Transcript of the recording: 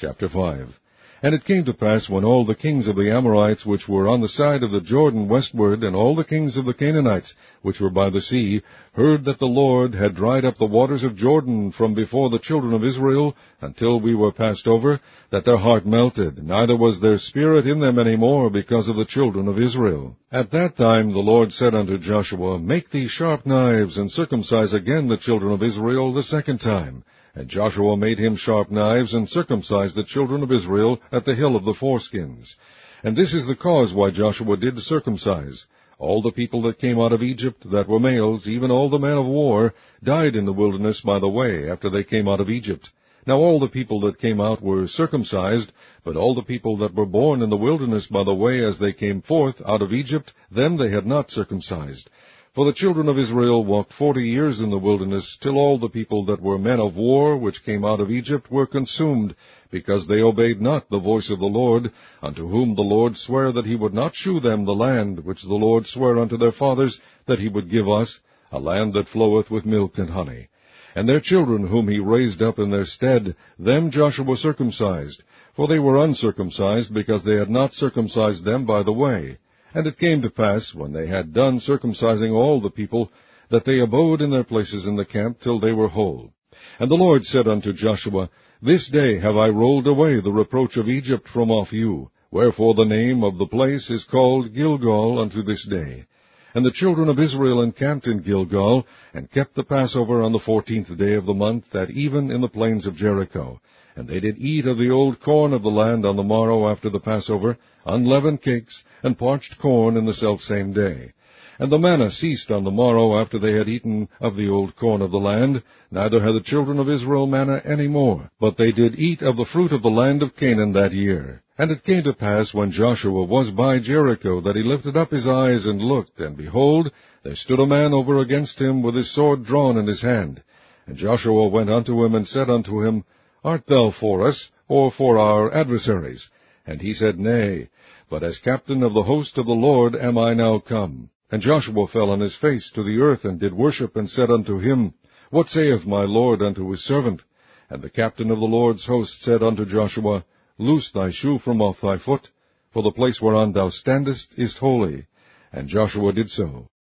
Chapter 5. And it came to pass, when all the kings of the Amorites which were on the side of the Jordan westward, and all the kings of the Canaanites which were by the sea, heard that the Lord had dried up the waters of Jordan from before the children of Israel, until we were passed over, that their heart melted, neither was there spirit in them any more, because of the children of Israel. At that time the Lord said unto Joshua, Make thee sharp knives, and circumcise again the children of Israel the second time. And Joshua made him sharp knives, and circumcised the children of Israel at the hill of the foreskins. And this is the cause why Joshua did circumcise. All the people that came out of Egypt that were males, even all the men of war, died in the wilderness by the way, after they came out of Egypt. Now all the people that came out were circumcised, but all the people that were born in the wilderness by the way as they came forth out of Egypt, them they had not circumcised. For the children of Israel walked 40 years in the wilderness, till all the people that were men of war, which came out of Egypt, were consumed, because they obeyed not the voice of the Lord, unto whom the Lord sware that he would not shew them the land, which the Lord sware unto their fathers that he would give us, a land that floweth with milk and honey. And their children whom he raised up in their stead, them Joshua circumcised, for they were uncircumcised, because they had not circumcised them by the way. And it came to pass, when they had done circumcising all the people, that they abode in their places in the camp till they were whole. And the Lord said unto Joshua, This day have I rolled away the reproach of Egypt from off you, wherefore the name of the place is called Gilgal unto this day. And the children of Israel encamped in Gilgal, and kept the Passover on the 14th day of the month, at even in the plains of Jericho. And they did eat of the old corn of the land on the morrow after the Passover, unleavened cakes, and parched corn in the selfsame day. And the manna ceased on the morrow after they had eaten of the old corn of the land, neither had the children of Israel manna any more, but they did eat of the fruit of the land of Canaan that year. And it came to pass, when Joshua was by Jericho, that he lifted up his eyes and looked, and behold, there stood a man over against him with his sword drawn in his hand. And Joshua went unto him, and said unto him, Art thou for us, or for our adversaries? And he said, Nay, but as captain of the host of the Lord am I now come. And Joshua fell on his face to the earth, and did worship, and said unto him, What saith my Lord unto his servant? And the captain of the Lord's host said unto Joshua, Loose thy shoe from off thy foot, for the place whereon thou standest is holy. And Joshua did so.